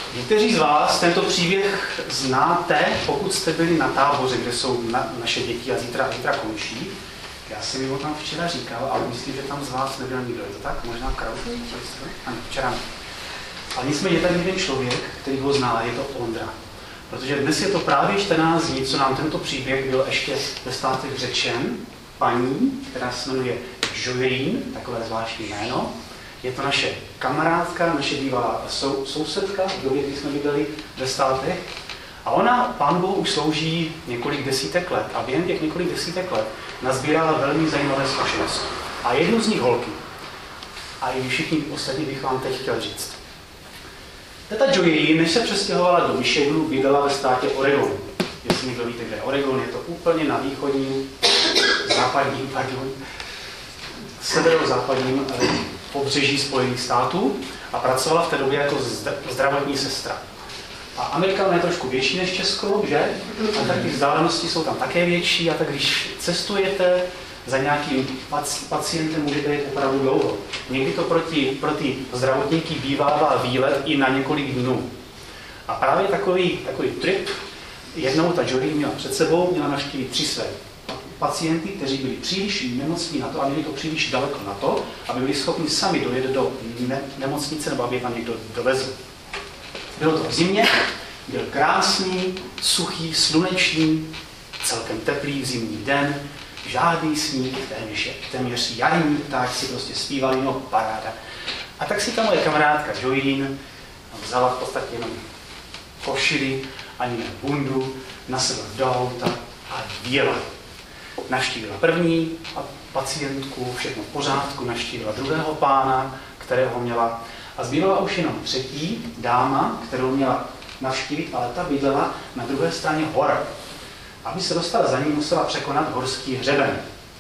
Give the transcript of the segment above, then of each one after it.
Někteří z vás tento příběh znáte, pokud jste byli na táboře, kde jsou naše děti a zítra končí. Já jsem jim ho tam včera říkal, ale myslím, že tam z vás nebyl nikdo. Je to tak? Možná Kraus? Ano, včera. Ale nicméně je tady jeden člověk, který ho zná, je to Ondra. Protože dnes je to právě 14 dní, co nám tento příběh byl ještě ve státech řečen. Paní, která se jmenuje Joelín, takové zvláštní jméno. Je to naše kamarádka, naše bývalá sousedka, v době, kdy jsme bydleli ve státech. A ona Pánu Bohu už slouží několik desítek let. A během těch několik desítek let nazbírala velmi zajímavé zkušenosti. A jednu z nich holky. A i všichni ostatní bych vám teď chtěl říct. Teta Joey, než se přestěhovala do Michiganu, bydlela ve státě Oregon. Jestli někdo víte, kde je Oregon, je to úplně na severozápadním pobřeží Spojených států a pracovala v té době jako zdravotní sestra. A Amerika je trošku větší než Česko, že? A tak ty vzdálenosti jsou tam také větší a tak když cestujete za nějakým pacientem, můžete jít opravdu dlouho. Někdy to pro ty zdravotníky bývává výlet i na několik dnů. A právě takový trip jednou ta Jory měla před sebou, měla navštívit 3 své pacienty, kteří byli příliš nemocní na to a měli to příliš daleko na to, aby byli schopni sami dojet do nemocnice nebo aby je tam někdo dovezl. Bylo to v zimě, byl krásný, suchý, slunečný, celkem teplý zimní den, žádný sníh, téměř jarní ptáci prostě zpívali, no paráda. A tak si ta moje kamarádka Joelín vzala v podstatě jenom košili, ani ne bundu, nasedla do auta a vyjela. Navštívila první pacientku, všechno v pořádku, navštívila druhého pána, kterého měla. A zbývala už jenom 3. dáma, kterou měla navštívit, ale ta bydlela na druhé straně hor. Aby se dostala za ní, musela překonat horský hřeben.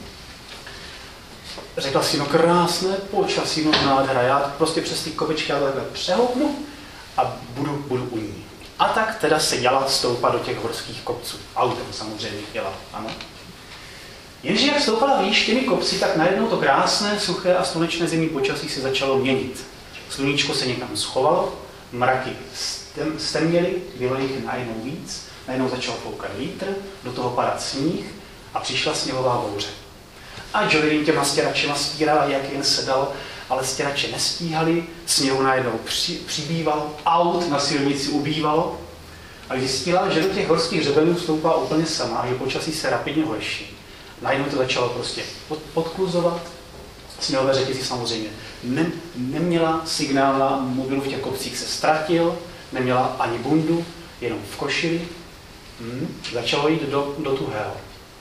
Řekla si, no krásné počasí, no nádhera, já prostě přes ty kopečky takhle přehoupnu a budu u ní. A tak teda se jela stoupat do těch horských kopců. Autem samozřejmě jela, ano. Jenže jak stoupala výš těmi kopci, tak najednou to krásné, suché a slunečné zimní počasí se začalo měnit. Sluníčko se někam schovalo, mraky stemněly, bylo jich najednou víc, najednou začal foukat vítr, do toho padat sníh a přišla sněhová bouře. A Joelín těma stěračema stírala, jak jen se dal, ale stěrače nestíhali, sněhu najednou přibývalo, aut na silnici ubývalo a zjistila, že do těch horských hřebenů stoupá úplně sama a že počasí se rapidně horší. Najednou to začalo prostě podkluzovat. Sněhové řetězy samozřejmě neměla, signál na mobilu v těch kopcích se ztratil, neměla ani bundu, jenom v košili. Začalo jít do tuhého.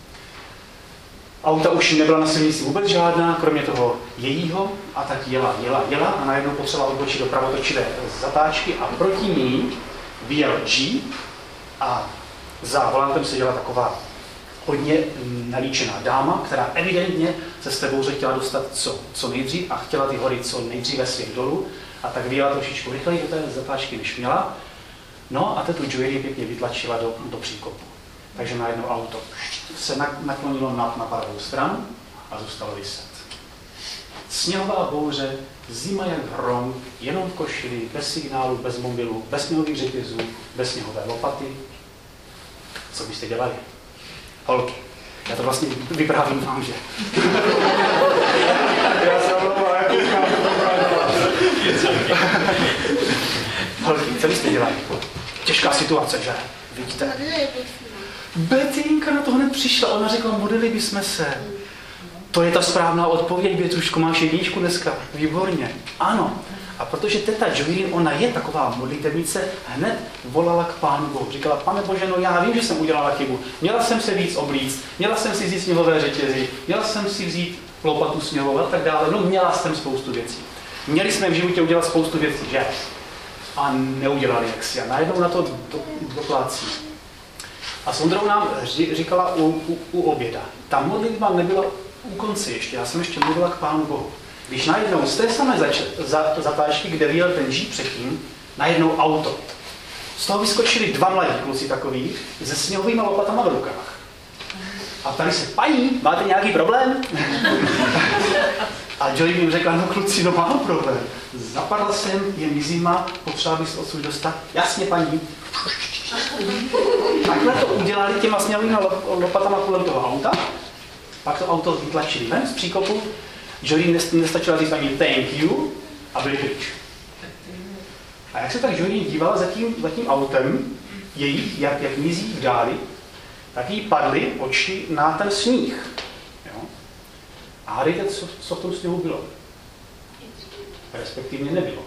Auta už nebyla na silnici vůbec žádná, kromě toho jejího, a tak jela a najednou potřebovala odbočit do pravotočivé zatáčky a proti ní vyjel Jeep a za volantem seděla taková hodně nalíčená dáma, která evidentně se z té bouře chtěla dostat co nejdřív a chtěla ty hory co nejdříve svět dolů a tak vyjela trošičku rychleji do té zatáčky, než měla. No a tu Joelín pěkně vytlačila do příkopu. Takže najednou auto se naklonilo na pravou stranu a zůstalo viset. Sněhová bouře, zima jak hrom, jenom v košili, bez signálu, bez mobilu, bez sněhových řetězů, bez sněhové lopaty. Co byste dělali? Holky. Já to vlastně vyprávím vám, že? Já se omlouvám, jak holky, co byste dělali? Těžká situace, že? Vidíte? Betínka na to hned přišla, ona řekla, modlili bychom se. To je ta správná odpověď, Bětruško, máš 1 dneska. Výborně. Ano. A protože teta Joelín, ona je taková modlitevnice, hned volala k Pánu Bohu. Říkala, Pane Bože, no já vím, že jsem udělala chybu. Měla jsem se víc oblíct, měla jsem si vzít sněhové řetězy, měla jsem si vzít lopatu sněhovou a tak dále. No měla jsem spoustu věcí. Měli jsme v životě udělat spoustu věcí, že? A neudělali jaksi. A najednou na to doplácí. A s Ondrou nám říkala u oběda. Ta modlitba nebyla u konce ještě. Já jsem ještě mluvila k Pánu Bohu. Když najednou z té samé zatáčky, kde vyjel ten Jeep předtím, najednou auto. Z toho vyskočili 2 mladí kluci takový se sněhovými lopatama v rukách. A ptali se, paní, máte nějaký problém? A Joey jim řekla, no kluci, no mám problém. Zapadla jsem, je mi zima, potřeba bych se odsud dostat. Jasně, paní. Takhle to udělali těma smělými lopatama kolem toho auta. Pak to auto vytlačili ven z příkopu. Joey nestačila říct ani thank you a byli pryč. A jak se tak Joey dívala za tím autem, jejich, jak mizí v dáli, tak jí padly oči na ten sníh. Jo? A hádejte, co v tom sněhu bylo? Respektivně nebylo.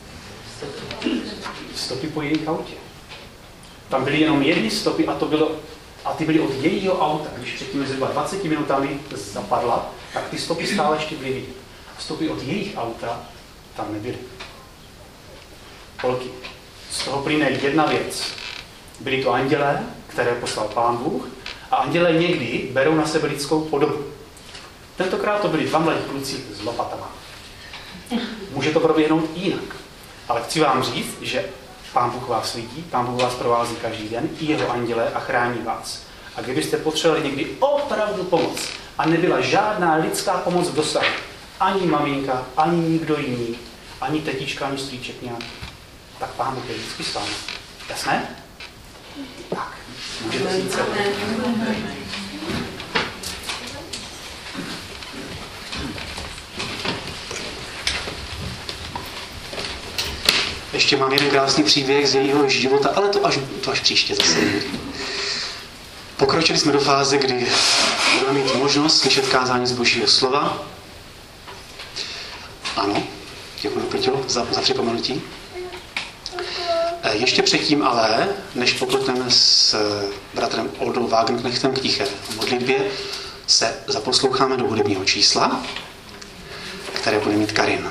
Stopy po jejich autě. Tam byly jenom jedny stopy a ty byly od jejího auta. Když předtím zhruba 20 minutami zapadla, tak ty stopy stále ještě byly vidět. Stopy od jejich auta tam nebyly. Holky, z toho plyne jedna věc. Byli to andělé, které poslal Pán Bůh, a andělé někdy berou na sebe lidskou podobu. Tentokrát to byli dva mladí kluci s lopatama. Může to proběhnout jinak. Ale chci vám říct, že Pán Bůh vás vidí, Pán Bůh vás provází každý den, i jeho andělé a chrání vás. A kdybyste potřebovali někdy opravdu pomoc a nebyla žádná lidská pomoc v dosahu, ani maminka, ani nikdo jiný, ani tetička, ani strýček nějak, tak Pán Bůh je vždycky s vámi. Jasné? Tak, můžete si jít. Ještě mám jeden krásný příběh z jejího života, ale to až příště zase. Pokročili jsme do fáze, kdy budeme mít možnost slyšet kázání z Božího slova. Ano, děkuji, Peťo, za připomenutí. Ještě předtím ale, než pokročíme s bratrem Oldou Wagenknechtem k tiché modlitbě, se zaposloucháme do hudebního čísla, které bude mít Karin.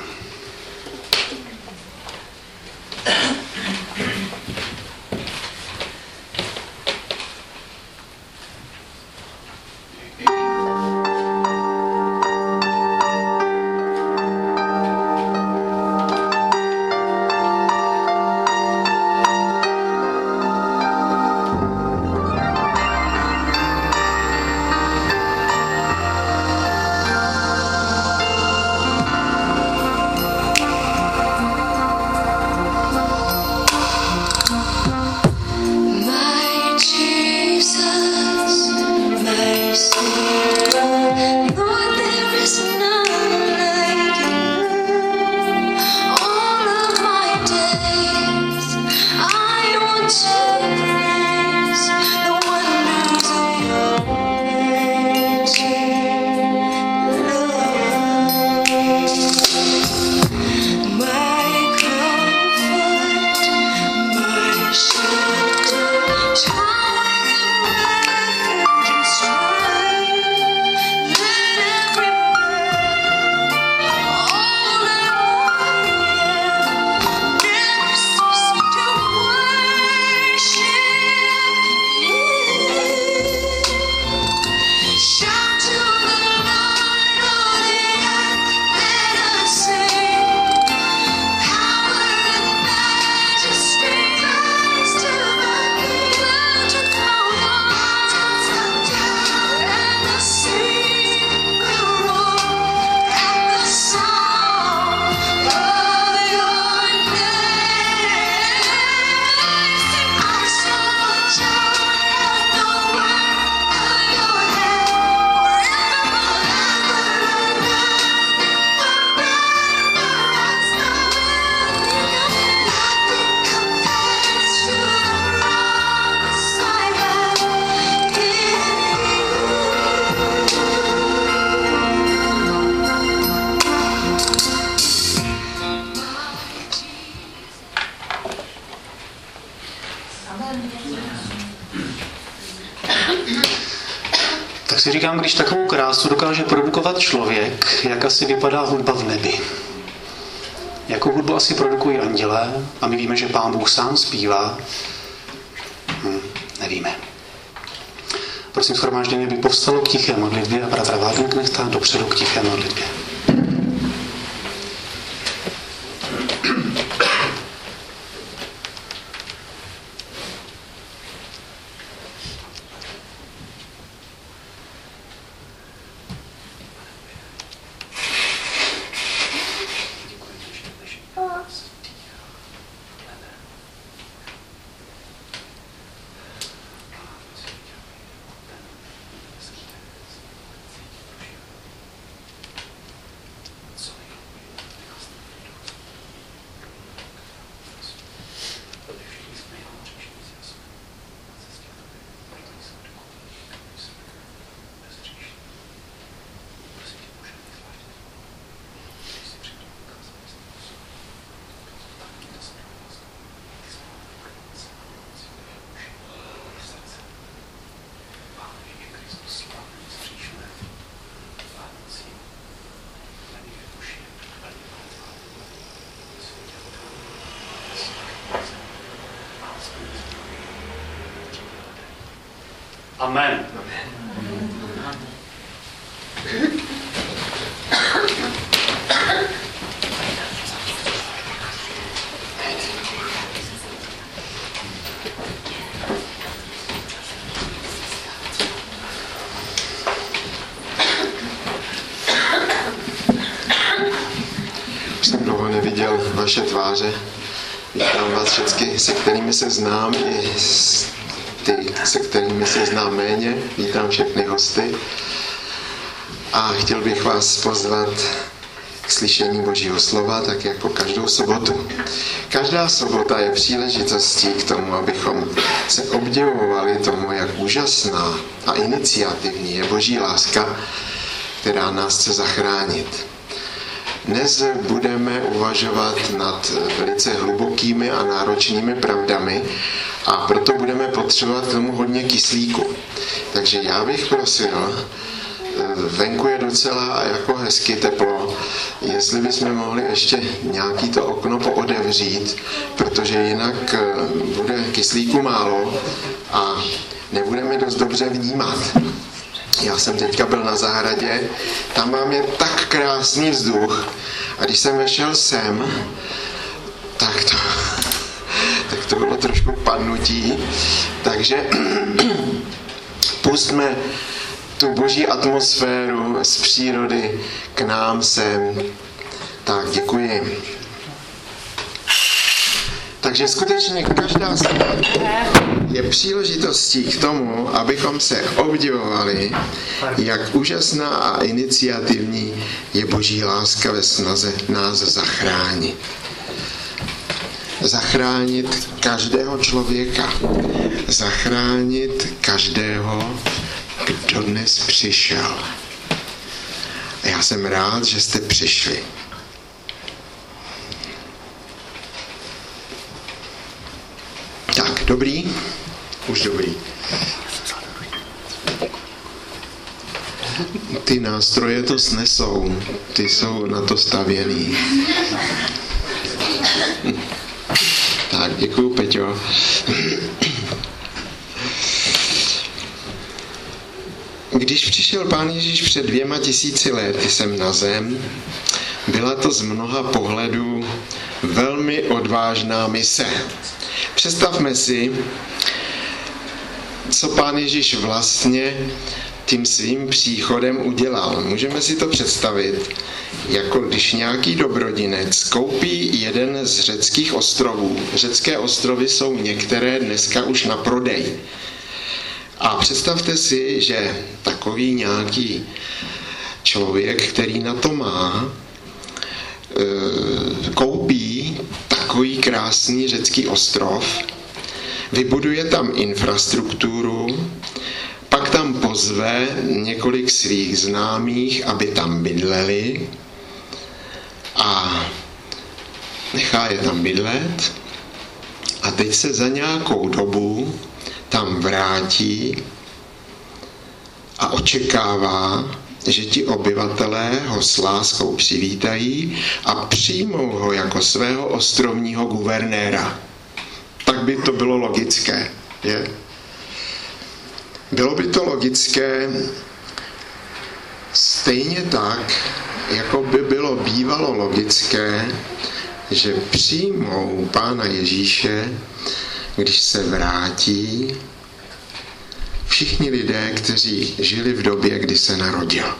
Tak si říkám, když takovou krásu dokáže produkovat člověk, jak asi vypadá hudba v nebi. Jakou hudbu asi produkují andělé a my víme, že Pán Bůh sám zpívá. Nevíme. Prosím shromáždění, aby povstalo k tiché modlitbě a bratra Wagenknechta dopředu k tiché modlitbě. Amen. Už jsem dlouho neviděl vaše tváře. Vítám vás všechny, se kterými se znám, i ty, se kterými se znám méně. Vítám všechny hosty. A chtěl bych vás pozvat k slyšení Božího slova, tak jako každou sobotu. Každá sobota je příležitostí k tomu, abychom se obdivovali tomu, jak úžasná a iniciativní je Boží láska, která nás chce zachránit. Dnes budeme uvažovat nad velice hlubokými a náročnými pravdami a proto budeme potřebovat k tomu hodně kyslíku. Takže já bych prosil, venku je docela jako hezky teplo, jestli bychom mohli ještě nějaký to okno pootevřít, protože jinak bude kyslíku málo a nebudeme dost dobře vnímat. Já jsem teďka byl na zahradě, tam mám je tak krásný vzduch a když jsem vešel sem, tak to bylo trošku padnutí, takže pustme tu boží atmosféru z přírody k nám sem. Tak, děkuji. Takže skutečně každá sobota je příležitostí k tomu, abychom se obdivovali, jak úžasná a iniciativní je Boží láska ve snaze nás zachránit. Zachránit každého člověka. Zachránit každého, kdo dnes přišel. A já jsem rád, že jste přišli. Tak, dobrý? Už dobrý. Ty nástroje to snesou. Ty jsou na to stavěný. Tak, děkuju, Peťo. Když přišel Pán Ježíš před 2000 lety sem na zem, byla to z mnoha pohledů velmi odvážná mise. Představme si, co Pán Ježíš vlastně tím svým příchodem udělal. Můžeme si to představit, jako když nějaký dobrodinec koupí jeden z řeckých ostrovů. Řecké ostrovy jsou některé dneska už na prodej. A představte si, že takový nějaký člověk, který na to má, koupí takový krásný řecký ostrov, vybuduje tam infrastrukturu, pak tam pozve několik svých známých, aby tam bydleli a nechá je tam bydlet a teď se za nějakou dobu tam vrátí a očekává, že ti obyvatelé ho s láskou přivítají a přijmou ho jako svého ostrovního guvernéra. Tak by to bylo logické, je? Bylo by to logické stejně tak, jako by bylo bývalo logické, že přijmou Pána Ježíše, když se vrátí, všichni lidé, kteří žili v době, kdy se narodil.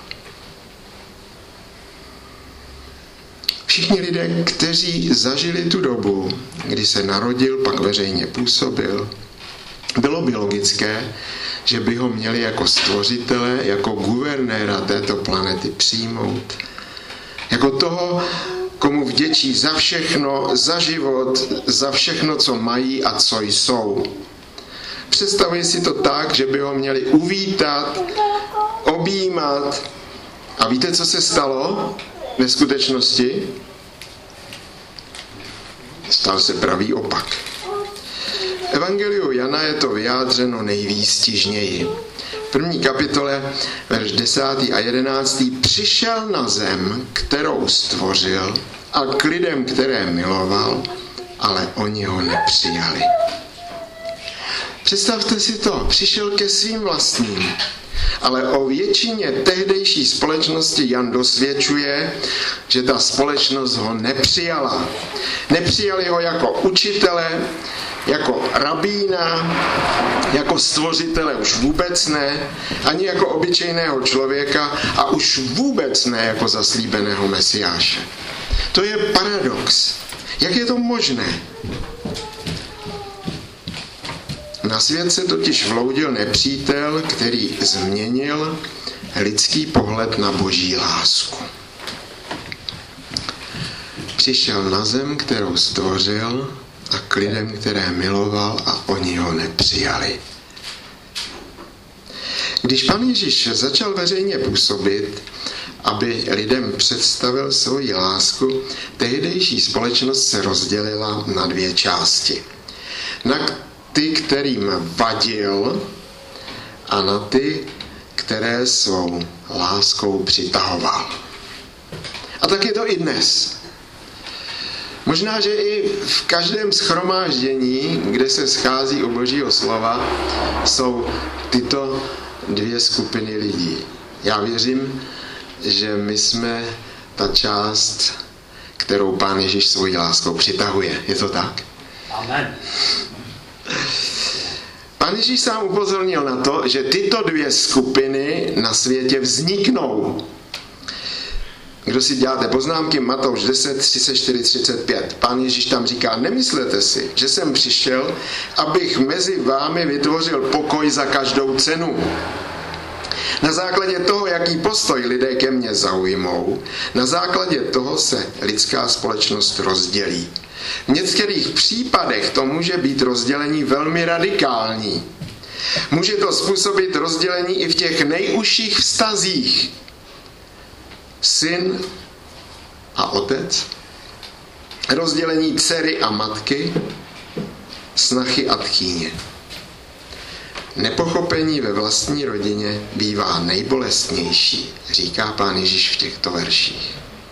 Všichni lidé, kteří zažili tu dobu, kdy se narodil, pak veřejně působil, bylo by logické, že by ho měli jako stvořitele, jako guvernéra této planety přijmout. Jako toho, komu vděčí za všechno, za život, za všechno, co mají a co jsou. Představuji si to tak, že by ho měli uvítat, objímat. A víte, co se stalo ve skutečnosti? Stal se pravý opak. V Evangeliu Jana je to vyjádřeno nejvýstižněji. V 1. kapitole, verš 10. a 11. přišel na zem, kterou stvořil, a k lidem, které miloval, ale oni ho nepřijali. Představte si to, přišel ke svým vlastním, ale o většině tehdejší společnosti Jan dosvědčuje, že ta společnost ho nepřijala. Nepřijali ho jako učitele, jako rabína, jako stvořitele už vůbec ne, ani jako obyčejného člověka a už vůbec ne jako zaslíbeného Mesiáše. To je paradox. Jak je to možné? Na svět se totiž vloudil nepřítel, který změnil lidský pohled na boží lásku. Přišel na zem, kterou stvořil, a k lidem, které miloval, a oni ho nepřijali. Když Pán Ježíš začal veřejně působit, aby lidem představil svoji lásku, tehdejší společnost se rozdělila na dvě části. Na ty, kterým vadil, a na ty, které svou láskou přitahoval. A tak je to i dnes. Možná, že i v každém shromáždění, kde se schází u Božího slova, jsou tyto dvě skupiny lidí. Já věřím, že my jsme ta část, kterou Pán Ježíš svojí láskou přitahuje. Je to tak? Amen. Pán Ježíš sám upozornil na to, že tyto dvě skupiny na světě vzniknou. Kdo si děláte poznámky, Matouš 10, 34, 35. Pán Ježíš tam říká, nemyslete si, že jsem přišel, abych mezi vámi vytvořil pokoj za každou cenu. Na základě toho, jaký postoj lidé ke mně zaujmou, na základě toho se lidská společnost rozdělí. V některých případech to může být rozdělení velmi radikální. Může to způsobit rozdělení i v těch nejužších vztazích. Syn a otec, rozdělení dcery a matky, snachy a tchýně. Nepochopení ve vlastní rodině bývá nejbolestnější, říká Pán Ježíš v těchto verších.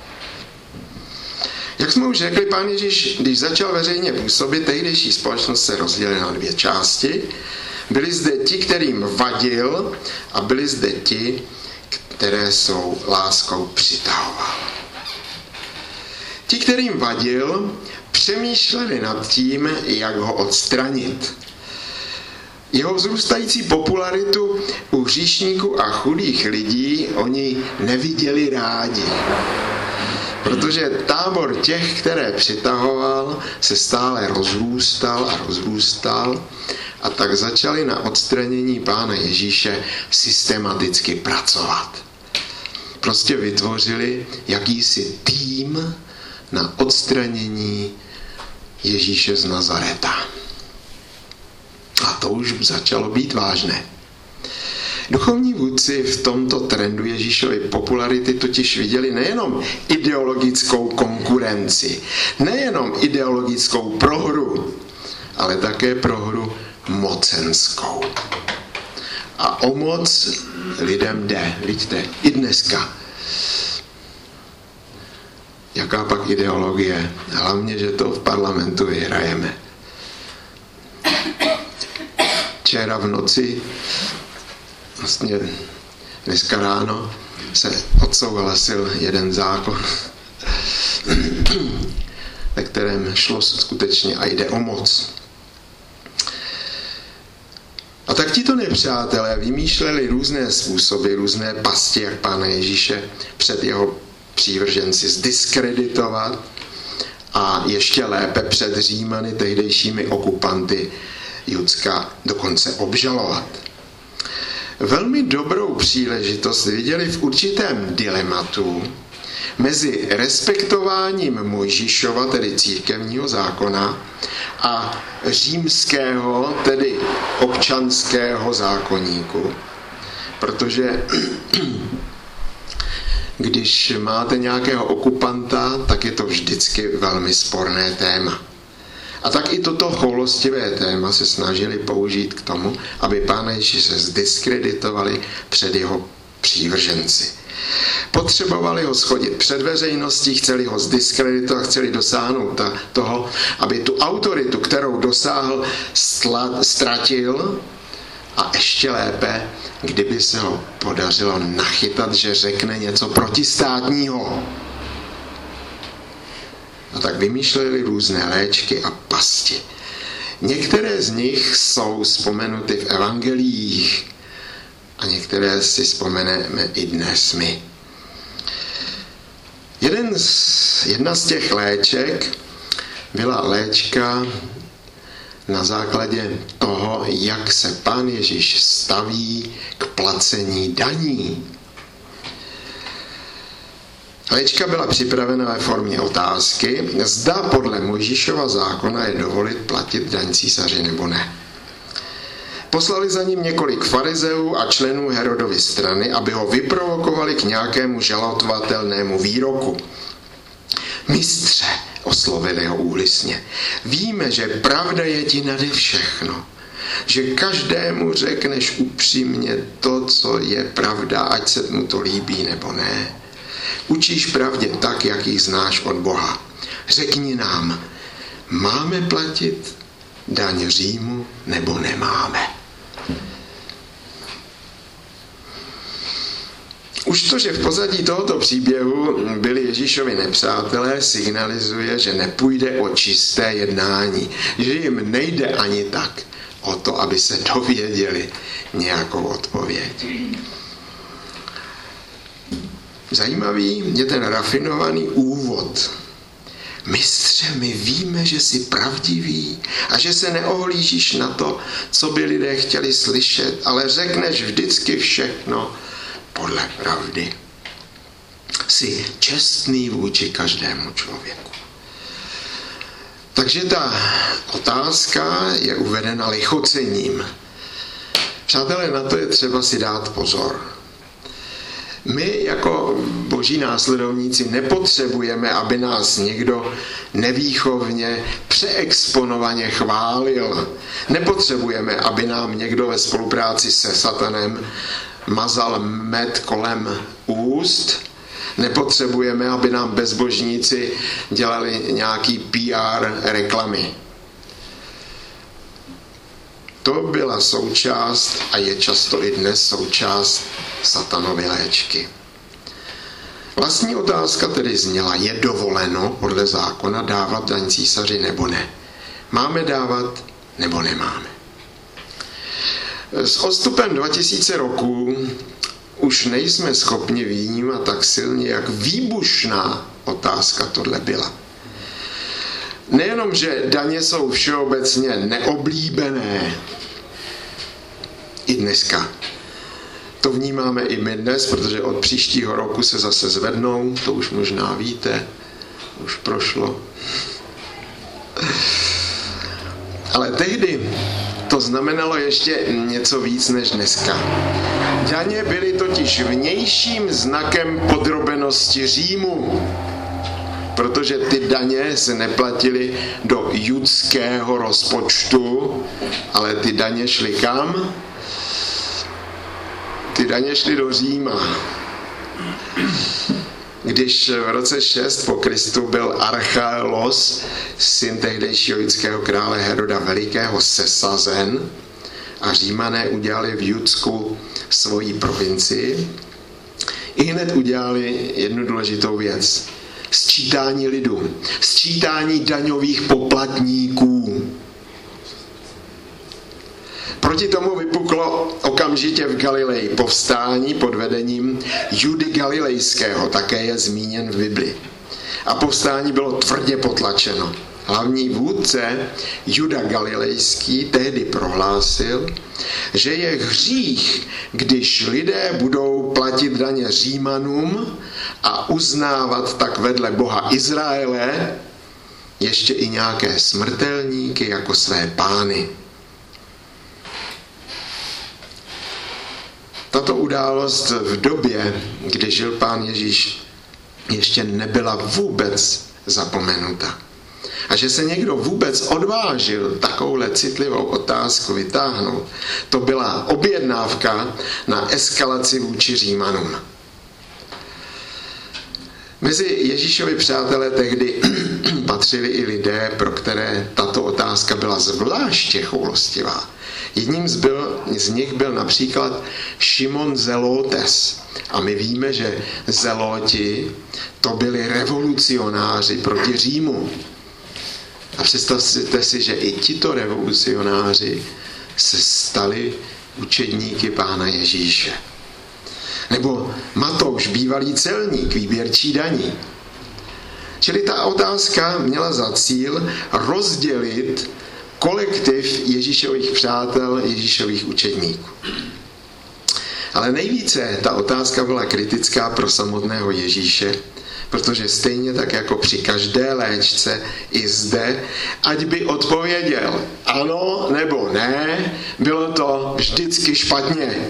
Jak jsme už řekli, Pán Ježíš, když začal veřejně působit, tehdejší společnost se rozdělila na dvě části. Byli zde ti, kterým vadil, a byli zde ti, které svou láskou přitahoval. Ti, kterým vadil, přemýšleli nad tím, jak ho odstranit. Jeho vzrůstající popularitu u hříšníků a chudých lidí oni neviděli rádi. Protože tábor těch, které přitahoval, se stále rozrůstal a tak začali na odstranění Pána Ježíše systematicky pracovat. Prostě vytvořili jakýsi tým na odstranění Ježíše z Nazareta. A to už začalo být vážné. Duchovní vůdci v tomto trendu Ježíšovy popularity totiž viděli nejenom ideologickou konkurenci, nejenom ideologickou prohru, ale také prohru mocenskou. A o moc lidem jde, vidíte, i dneska. Jaká pak ideologie? Hlavně, že to v parlamentu vyhrajeme. Včera v noci, vlastně dneska ráno, se odsouhlasil jeden zákon, ve kterém šlo skutečně a jde o moc. A tak tito nepřátelé vymýšleli různé způsoby, různé pasti, jak Pána Ježíše před jeho přívrženci zdiskreditovat a ještě lépe před Římany, tehdejšími okupanty Judska, dokonce obžalovat. Velmi dobrou příležitost viděli v určitém dilematu mezi respektováním Mojžíšova, tedy církevního zákona, a římského, tedy občanského zákoníku. Protože když máte nějakého okupanta, tak je to vždycky velmi sporné téma. A tak i toto choulostivé téma se snažili použít k tomu, aby Pána Ježíše zdiskreditovali před jeho přívrženci. Potřebovali ho schodit před veřejností, chceli ho zdiskreditovat, chtěli dosáhnout toho, aby tu autoritu, kterou dosáhl, ztratil, a ještě lépe, kdyby se ho podařilo nachytat, že řekne něco protistátního. A tak vymýšleli různé léčky a pasti. Některé z nich jsou vzpomenuty v evangeliích a některé si vzpomeneme i dnes my. Jedna z těch léček byla léčka na základě toho, jak se Pán Ježíš staví k placení daní. Léčka byla připravena ve formě otázky, zda podle Mojžíšova zákona je dovolit platit daň císaři nebo ne. Poslali za ním několik farizeů a členů Herodovy strany, aby ho vyprovokovali k nějakému žalovatelnému výroku. Mistře, oslovili ho úlisně, víme, že pravda je ti nade všechno, že každému řekneš upřímně to, co je pravda, ať se mu to líbí nebo ne. Učíš pravdě tak, jak ji znáš od Boha. Řekni nám, máme platit daň Římu nebo nemáme? Už to, že v pozadí tohoto příběhu byli Ježíšovi nepřátelé, signalizuje, že nepůjde o čisté jednání, že jim nejde ani tak o to, aby se dověděli nějakou odpověď. Zajímavý je ten rafinovaný úvod. Mistře, my víme, že jsi pravdivý a že se neohlížíš na to, co by lidé chtěli slyšet, ale řekneš vždycky všechno podle pravdy. Jsi čestný vůči každému člověku. Takže ta otázka je uvedena lichocením. Přátelé, na to je třeba si dát pozor. My jako boží následovníci nepotřebujeme, aby nás někdo nevýchovně, přeexponovaně chválil. Nepotřebujeme, aby nám někdo ve spolupráci se satanem mazal med kolem úst. Nepotřebujeme, aby nám bezbožníci dělali nějaký PR reklamy. To byla součást a je často i dnes součást satanovy léčky. Vlastní otázka tedy zněla, je dovoleno podle zákona dávat daň císaři nebo ne? Máme dávat nebo nemáme? S odstupem 2000 roků už nejsme schopni vnímat tak silně, jak výbušná otázka tohle byla. Nejenom, že daně jsou všeobecně neoblíbené, i dneska. To vnímáme i my dnes, protože od příštího roku se zase zvednou, to už možná víte, už prošlo. Ale tehdy to znamenalo ještě něco víc než dneska. Daně byly totiž vnějším znakem podrobenosti Římu, protože ty daně se neplatily do judského rozpočtu, ale ty daně šly kam? Ty daně šly do Říma. Když v roce 6 po Kristu byl Archaelos, syn tehdejšího judského krále Heroda Velikého, sesazen a Římané udělali v Judsku svoji provincii, i hned udělali jednu důležitou věc. Sčítání lidu, sčítání daňových poplatníků. Proti tomu vypuklo okamžitě v Galileji povstání pod vedením Judy Galilejského, také je zmíněn v Bibli. A povstání bylo tvrdě potlačeno. Hlavní vůdce Juda Galilejský tehdy prohlásil, že je hřích, když lidé budou platit daně Římanům a uznávat tak vedle Boha Izraele ještě i nějaké smrtelníky jako své pány. Tato událost v době, kdy žil Pán Ježíš, ještě nebyla vůbec zapomenuta. A že se někdo vůbec odvážil takovouhle citlivou otázku vytáhnout, to byla objednávka na eskalaci vůči Římanům. Mezi Ježíšovi přátelé tehdy patřili i lidé, pro které tato otázka byla zvláště choulostivá. Jedním z nich byl například Šimon Zelotes. A my víme, že zeloti to byli revolucionáři proti Římu. A představte si, že i tito revolucionáři se stali učedníky Pána Ježíše. Nebo Matouš, bývalý celník, výběrčí daní. Čili ta otázka měla za cíl rozdělit kolektiv Ježíšových přátel, Ježíšových učedníků. Ale nejvíce ta otázka byla kritická pro samotného Ježíše, protože stejně tak jako při každé léčce i zde, ať by odpověděl ano nebo ne, bylo to vždycky špatně.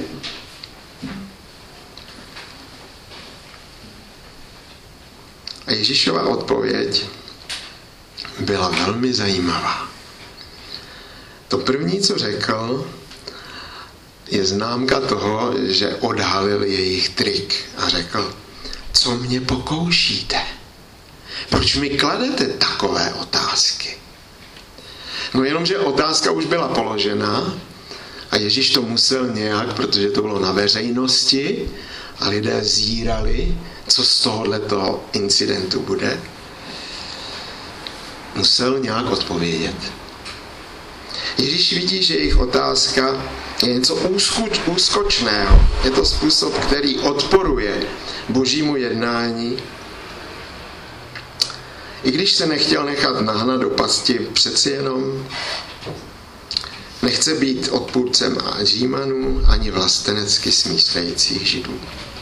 A Ježíšova odpověď byla velmi zajímavá. To první, co řekl, je známka toho, že odhalil jejich trik a řekl, co mě pokoušíte? Proč mi kladete takové otázky? No jenomže otázka už byla položena a Ježíš to musel nějak, protože to bylo na veřejnosti a lidé zírali, co z tohoto incidentu bude, musel nějak odpovědět. Ježíš vidí, že jejich otázka je něco úskočného. Je to způsob, který odporuje božímu jednání. I když se nechtěl nechat nahnat do pasti, přeci jenom nechce být odpůrcem Římanů ani vlastenecky smýšlejících Židů.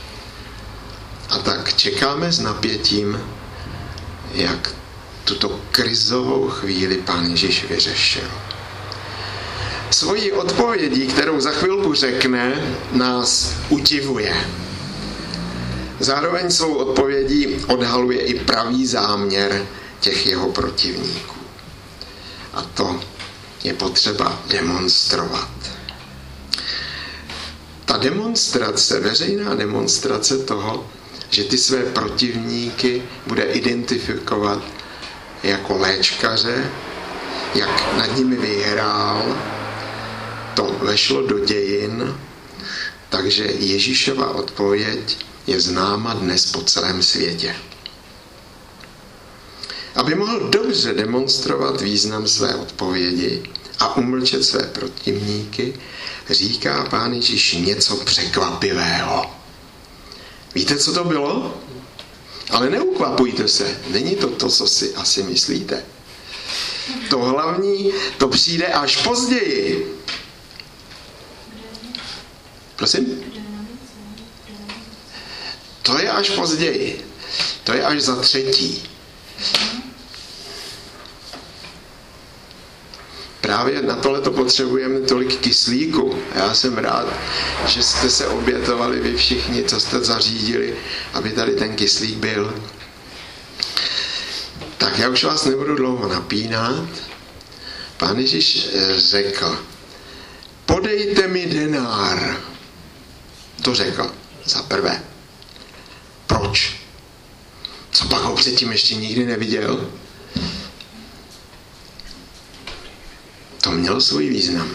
A tak čekáme s napětím, jak tuto krizovou chvíli Pán Ježíš vyřešil. Svojí odpovědí, kterou za chvilku řekne, nás udivuje. Zároveň svou odpovědí odhaluje i pravý záměr těch jeho protivníků. A to je potřeba demonstrovat. Ta demonstrace, veřejná demonstrace toho, že ty své protivníky bude identifikovat jako léčkaře, jak nad nimi vyhrál, to vešlo do dějin, takže Ježíšova odpověď je známa dnes po celém světě. Aby mohl dobře demonstrovat význam své odpovědi a umlčet své protivníky, říká Pán Ježíš něco překvapivého. Víte, co to bylo? Ale neukvapujte se, není to to, co si asi myslíte. To hlavní, to přijde až později. Prosím? To je až později. To je až za třetí. Právě na tohleto potřebujeme tolik kyslíku. Já jsem rád, že jste se obětovali vy všichni, co jste zařídili, aby tady ten kyslík byl. Tak já už vás nebudu dlouho napínat. Pán Ježíš řekl, podejte mi denár. To řekl za prvé. Proč? Co pak ho předtím ještě nikdy neviděl? To mělo svůj význam.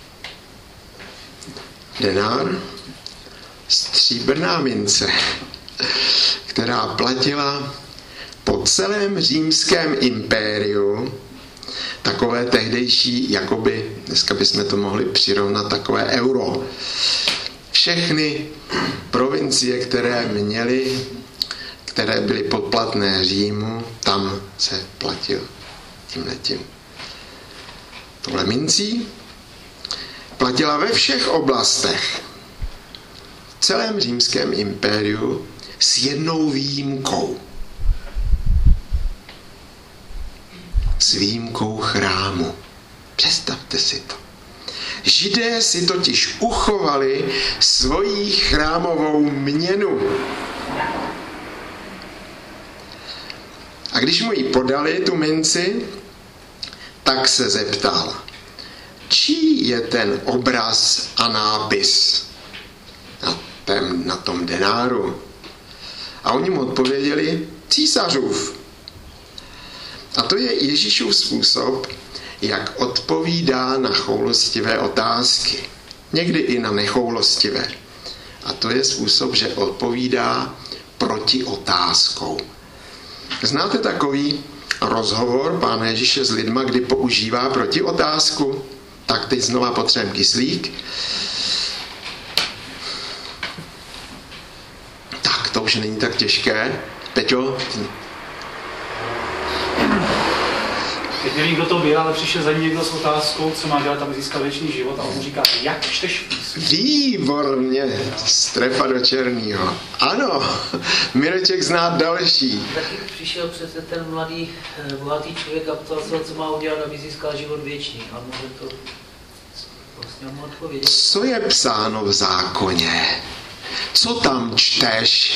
Denár, stříbrná mince, která platila po celém římském impériu, takové tehdejší, jakoby, dneska bychom to mohli přirovnat, takové euro. Všechny provincie, které byly podplatné Římu, tam se platil tímhletím. Tohle mincí platila ve všech oblastech, v celém římském impériu s jednou výjimkou. S výjimkou chrámu. Představte si to. Židé si totiž uchovali svoji chrámovou měnu. A když mu ji podali, tu minci, tak se zeptal, čí je ten obraz a nápis na tom denáru? A oni mu odpověděli, císařův. A to je Ježíšův způsob, jak odpovídá na choulostivé otázky. Někdy i na nechoulostivé. A to je způsob, že odpovídá proti otázkou. Znáte takový rozhovor Pána Ježíše s lidma, kdy používá proti otázku? Tak teď znova potřebujeme kyslík. Tak, to už není tak těžké. Peťo? Teď nevím, kdo to byl, ale přišel za ní někdo s otázkou, co má dělat, aby získal věčný život, a on mu říká, jak čteš v písmu? Výborně, strefa do černýho. Ano, Mireček zná další. Taky přišel přece ten mladý, bohatý člověk a ptal se, co má udělat, aby získal život věčný. A může to vlastně mu odpovědět. Co je psáno v zákoně? Co tam čteš?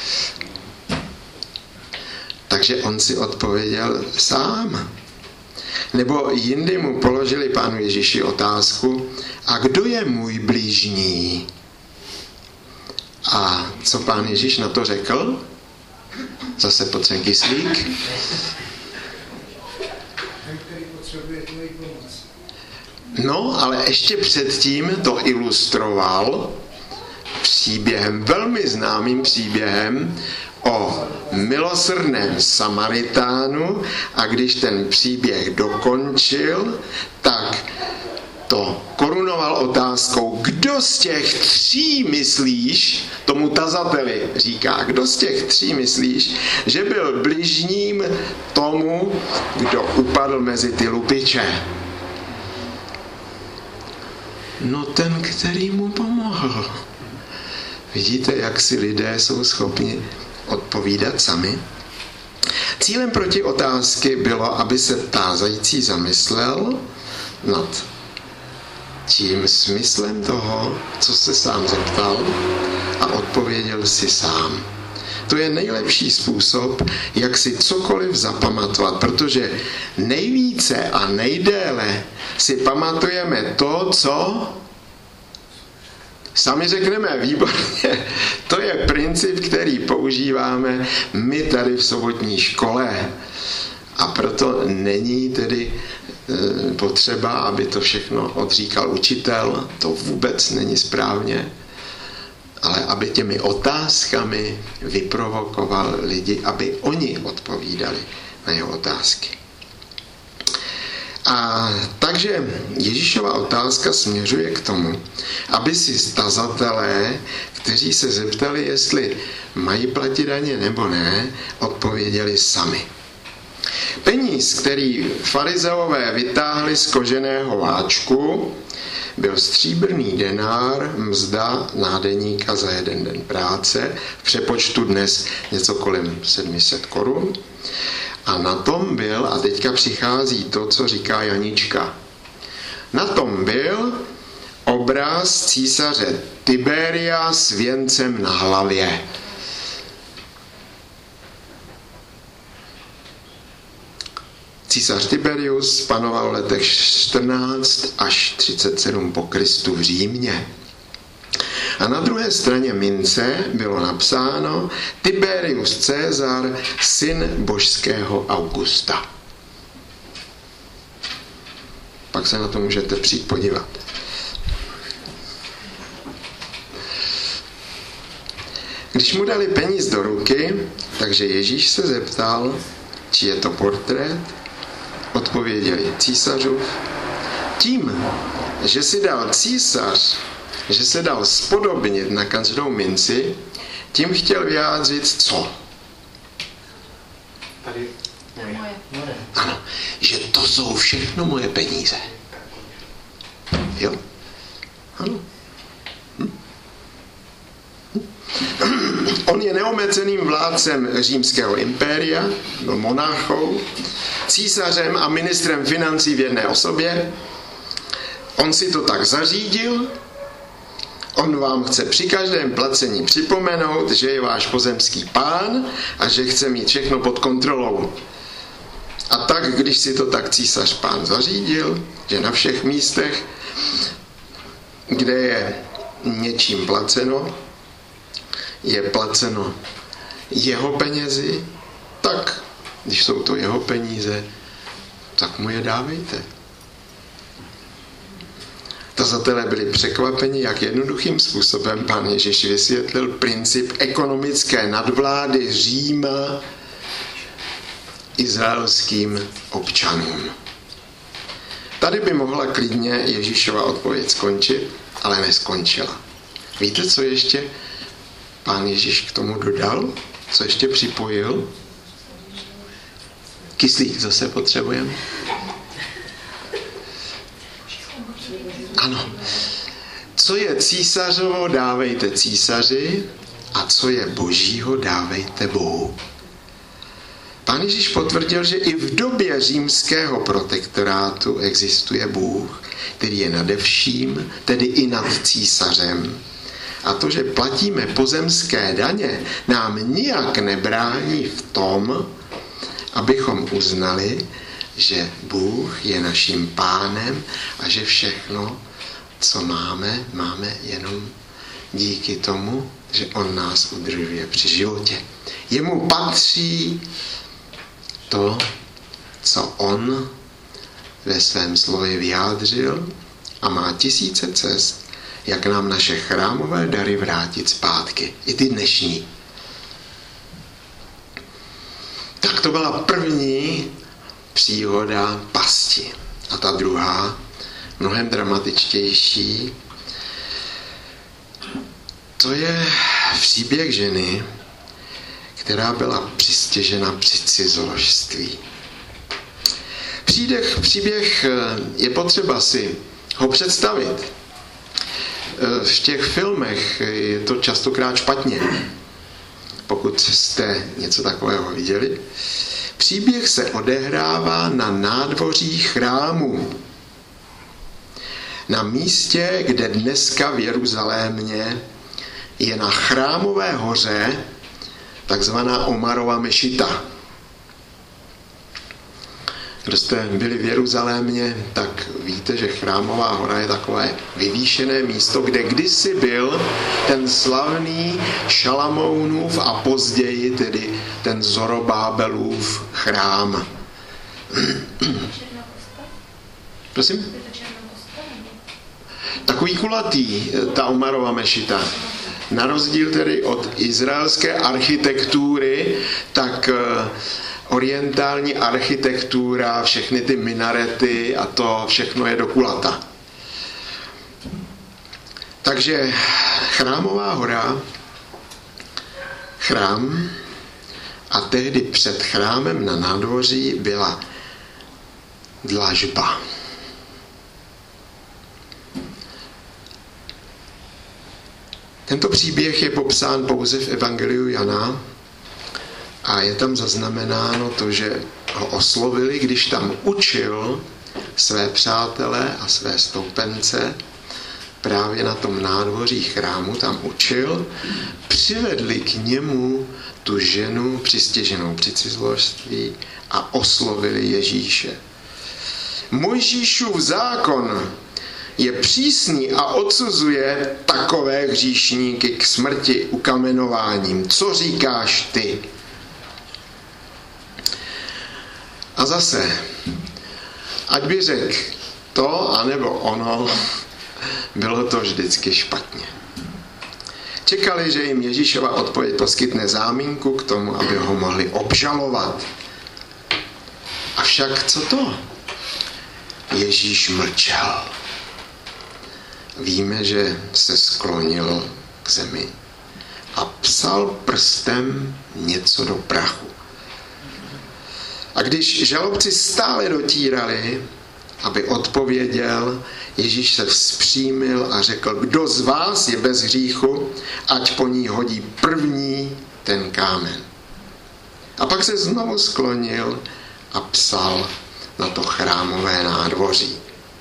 Takže on si odpověděl sám. Nebo jindy mu položili Pánu Ježíši otázku, a kdo je můj blížní? A co Pán Ježíš na to řekl? Zase potřebuje kyslík. Ten, který potřebuje tvoji pomoc. No, ale ještě předtím to ilustroval příběhem, velmi známým příběhem o milosrdném Samaritánu, a když ten příběh dokončil, tak to korunoval otázkou, kdo z těch 3 myslíš, tomu tazateli říká, kdo z těch 3 myslíš, že byl bližním tomu, kdo upadl mezi ty lupiče? No ten, který mu pomohl. Vidíte, jak si lidé jsou schopni odpovídat sami? Cílem proti otázky bylo, aby se tázající zamyslel nad tím smyslem toho, co se sám zeptal, a odpověděl si sám. To je nejlepší způsob, jak si cokoliv zapamatovat, protože nejvíce a nejdéle si pamatujeme to, co sami řekneme. Výborně. To je princip, který používáme my tady v sobotní škole. A proto není tedy potřeba, aby to všechno odříkal učitel. To vůbec není správně. Ale aby těmi otázkami vyprovokoval lidi, aby oni odpovídali na jeho otázky. A takže Ježíšova otázka směřuje k tomu, aby si tazatelé, kteří se zeptali, jestli mají platit daně nebo ne, odpověděli sami. Peníz, který farizeové vytáhli z koženého váčku, byl stříbrný denár, mzda nádeníka za 1 den práce, v přepočtu dnes něco kolem 700 korun. A na tom byl, a teďka přichází to, co říká Janička, na tom byl obraz císaře Tiberia s věncem na hlavě. Císař Tiberius panoval v letech 14 až 37 po Kristu v Římě. A na druhé straně mince bylo napsáno Tiberius Cezar, syn božského Augusta. Pak se na to můžete přijít podívat. Když mu dali peníz do ruky, takže Ježíš se zeptal, či je to portrét, odpověděli císařův. Tím, že si dal císař, že se dal spodobnit na každou minci, tím chtěl vyjádřit co? Tady Moje. Ano, že to jsou všechno moje peníze. Jo? Ano. On je neomezeným vládcem římského impéria, byl monarchou, císařem a ministrem financí v jedné osobě. On si to tak zařídil. On vám chce při každém placení připomenout, že je váš pozemský pán a že chce mít všechno pod kontrolou. A tak, když si to tak císař pán zařídil, že na všech místech, kde je něčím placeno, je placeno jeho penězi, tak když jsou to jeho peníze, tak mu je dávejte. Tazatelé byli překvapeni, jak jednoduchým způsobem Pán Ježíš vysvětlil princip ekonomické nadvlády Říma izraelským občanům. Tady by mohla klidně Ježíšova odpověď skončit, ale neskončila. Víte, co ještě Pán Ježíš k tomu dodal? Co ještě připojil? Kyslík zase potřebujeme. Ano. Co je císařovo, dávejte císaři, a co je božího, dávejte Bohu. Pán Ježíš potvrdil, že i v době římského protektorátu existuje Bůh, který je nade vším, tedy i nad císařem. A to, že platíme pozemské daně, nám nijak nebrání v tom, abychom uznali, že Bůh je naším pánem a že všechno, co máme, máme jenom díky tomu, že on nás udržuje při životě. Jemu patří to, co on ve svém slově vyjádřil a má tisíce cest, jak nám naše chrámové dary vrátit zpátky. I ty dnešní. Tak to byla první příhoda pasti. A ta druhá, mnohem dramatičtější, to je příběh ženy, která byla přistěžena při cizoložství. Příběh je potřeba si ho představit. V těch filmech je to častokrát špatně, pokud jste něco takového viděli. Příběh se odehrává na nádvoří chrámu. Na místě, kde dneska v Jeruzalémě je na Chrámové hoře takzvaná Omarova mešita. Kdo jste byli v Jeruzalémě, tak víte, že Chrámová hora je takové vyvýšené místo, kde kdysi byl ten slavný Šalamounův a později tedy ten Zorobábelův chrám. Prosím? Takový kulatý, ta Omarova mešita. Na rozdíl tedy od izraelské architektury, tak orientální architektura, všechny ty minarety a to všechno je do kulata. Takže Chrámová hora, chrám, a tehdy před chrámem na nádvoří byla dlažba. Tento příběh je popsán pouze v Evangeliu Jana a je tam zaznamenáno to, že ho oslovili, když tam učil své přátele a své stoupence, právě na tom nádvoří chrámu tam učil, přivedli k němu tu ženu přistěženou při cizoložství a oslovili Ježíše. Mojžíšův zákon je přísný a odsuzuje takové hříšníky k smrti ukamenováním. Co říkáš ty? A zase, ať by řekl to, anebo ono, bylo to vždycky špatně. Čekali, že jim Ježíšova odpověď poskytne záminku k tomu, aby ho mohli obžalovat. Avšak co to? Ježíš mlčel. Víme, že se sklonil k zemi a psal prstem něco do prachu. A když žalobci stále dotírali, aby odpověděl, Ježíš se vzpřímil a řekl, kdo z vás je bez hříchu, ať po ní hodí první ten kámen. A pak se znovu sklonil a psal na to chrámové nádvoří.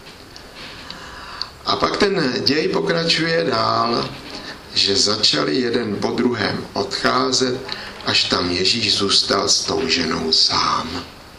A pak ten děj pokračuje dál, že začali jeden po druhém odcházet, až tam Ježíš zůstal s tou ženou sám.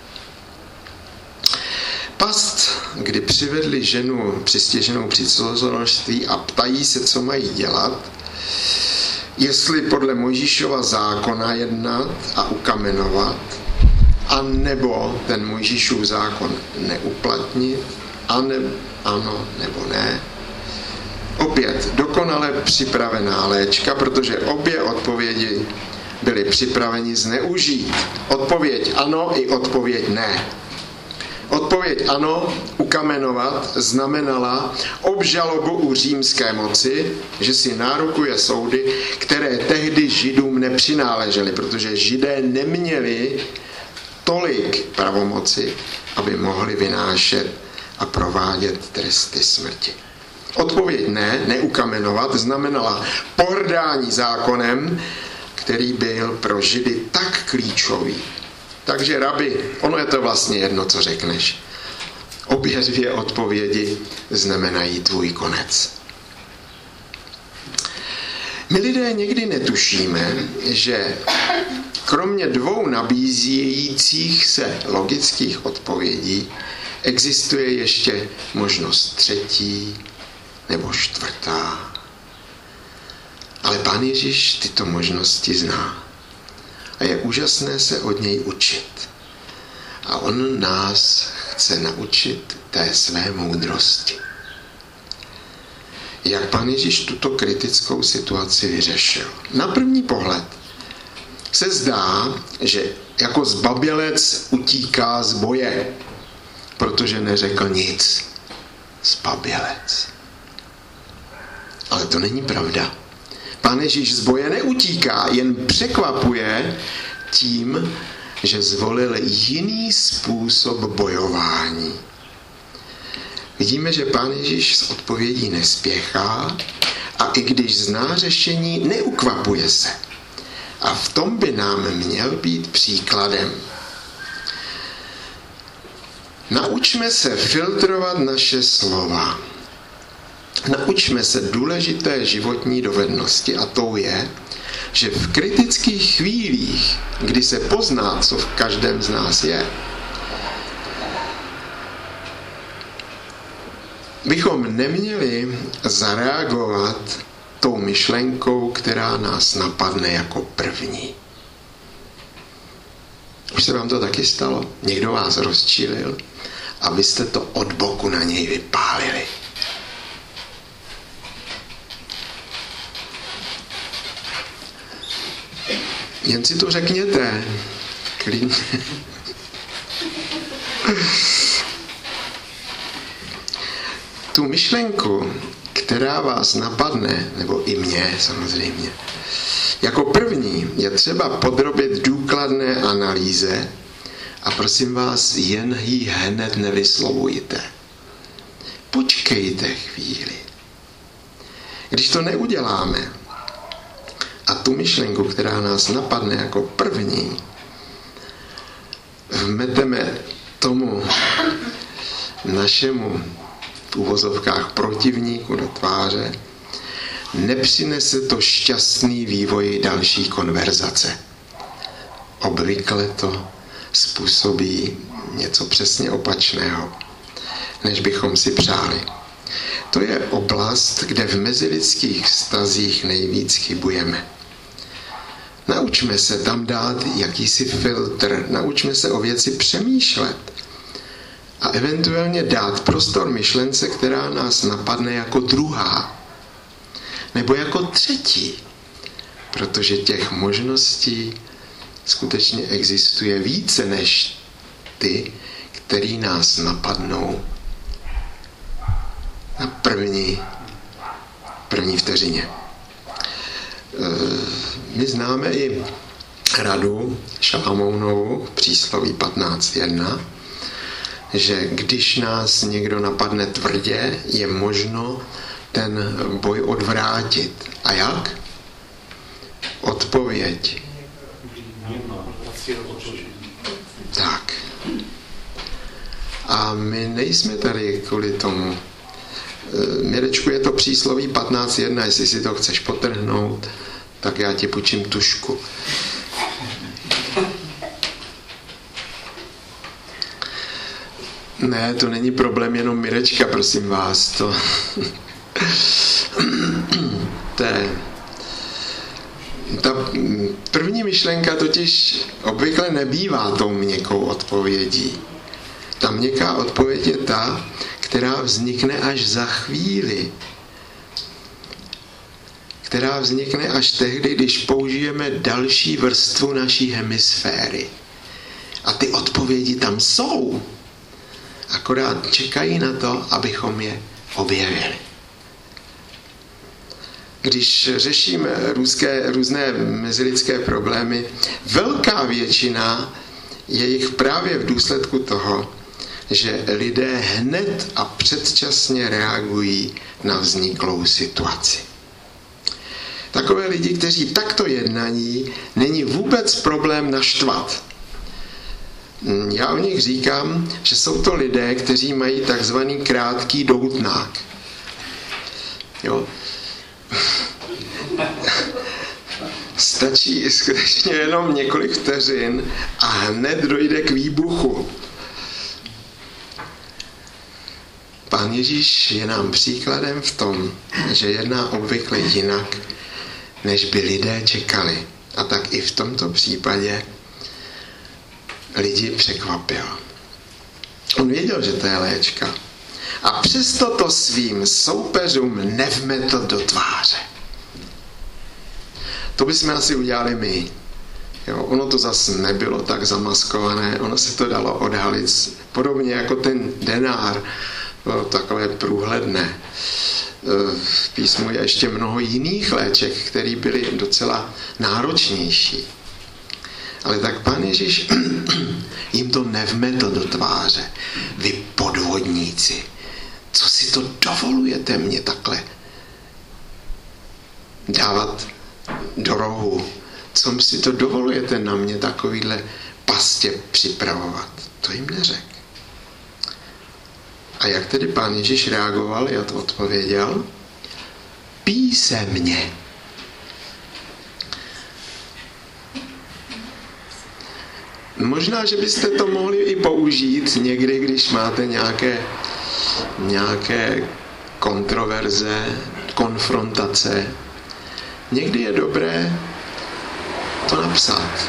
Past, kdy přivedli ženu přistěženou při cizoložství a ptají se, co mají dělat, jestli podle Mojžíšova zákona jednat a ukamenovat, a nebo ten Mojžíšův zákon neuplatnit, ano nebo ne. Opět dokonale připravená léčka, protože obě odpovědi byly připraveni zneužít. Odpověď ano i odpověď ne. Odpověď ano, ukamenovat, znamenala obžalobu u římské moci, že si nárokuje soudy, které tehdy Židům nepřináležely, protože Židé neměli tolik pravomoci, aby mohli vynášet a provádět tresty smrti. Odpověď ne, neukamenovat, znamenala pohrdání zákonem, který byl pro Židy tak klíčový. Takže rabi, ono je to vlastně jedno, co řekneš. Obě dvě odpovědi znamenají tvůj konec. My lidé někdy netušíme, že kromě dvou nabízejících se logických odpovědí existuje ještě možnost třetí nebo čtvrtá. Ale Pán Ježíš tyto možnosti zná. A je úžasné se od něj učit. A on nás chce naučit té své moudrosti. Jak Pán Ježíš tuto kritickou situaci vyřešil? Na první pohled se zdá, že jako zbabělec utíká z boje, protože neřekl nic. Zbabělec. Ale to není pravda. Pán Ježíš z boje neutíká, jen překvapuje tím, že zvolil jiný způsob bojování. Vidíme, že Pán Ježíš s odpovědí nespěchá a i když zná řešení, neukvapuje se. A v tom by nám měl být příkladem. Naučme se filtrovat naše slova. Naučme se důležité životní dovednosti a tou je, že v kritických chvílích, kdy se pozná, co v každém z nás je, bychom neměli zareagovat tou myšlenkou, která nás napadne jako první. Už se vám to taky stalo? Někdo vás rozčílil a vy jste to od boku na něj vypálili. Jen si to řekněte. Klidně. Tu myšlenku, která vás napadne, nebo i mě samozřejmě, jako první je třeba podrobit důkladné analýze a prosím vás, jen ji hned nevyslovujte. Počkejte chvíli. Když to neuděláme a tu myšlenku, která nás napadne jako první, vmeteme tomu našemu v uvozovkách protivníku do tváře, nepřinese to šťastný vývoj další konverzace. Obvykle to způsobí něco přesně opačného, než bychom si přáli. To je oblast, kde v mezilidských vztazích nejvíc chybujeme. Naučme se tam dát jakýsi filtr, naučme se o věci přemýšlet a eventuálně dát prostor myšlence, která nás napadne jako druhá nebo jako třetí, protože těch možností skutečně existuje více než ty, které nás napadnou na první vteřině. My známe i radu Šalamounovu, přísloví 15.1, že když nás někdo napadne tvrdě, je možno ten boj odvrátit. A jak? Odpověď. Tak. A my nejsme tady kvůli tomu. Mirečku, je to přísloví 15.1, jestli si to chceš potrhnout, tak já ti půjčím tušku. Ne, to není problém jenom Mirečka, prosím vás. To je Ta první myšlenka totiž obvykle nebývá tou měkkou odpovědí. Ta měkká odpověď je ta, která vznikne až za chvíli. Která vznikne až tehdy, když použijeme další vrstvu naší hemisféry. A ty odpovědi tam jsou. Akorát čekají na to, abychom je objevili. Když řešíme různé mezilidské problémy, velká většina je jich právě v důsledku toho, že lidé hned a předčasně reagují na vzniklou situaci. Takové lidi, kteří takto jednají, není vůbec problém naštvat. Já o nich říkám, že jsou to lidé, kteří mají takzvaný krátký doutnák. Jo. Stačí skutečně jenom několik vteřin a hned dojde k výbuchu. Pán Ježíš je nám příkladem v tom, že jedná obvykle jinak, než by lidé čekali. A tak i v tomto případě lidi překvapil. On věděl, že to je léčka. A přesto to svým soupeřům nevmetl do tváře. To bychom asi udělali my. Jo, ono to zase nebylo tak zamaskované, ono se to dalo odhalit. Podobně jako ten denár, bylo takové průhledné. V písmu je ještě mnoho jiných léček, které byly docela náročnější. Ale tak Pán Ježíš jim to nevmetl do tváře. Vy podvodníci, co si to dovolujete mě takhle dávat do rohu? Co si to dovolujete na mě takovýhle pastě připravovat? To jim neřekl. A jak tedy Pán Ježíš reagoval? Já to odpověděl. Písemně. Možná, že byste to mohli i použít někdy, když máte nějaké kontroverze, konfrontace. Někdy je dobré to napsat.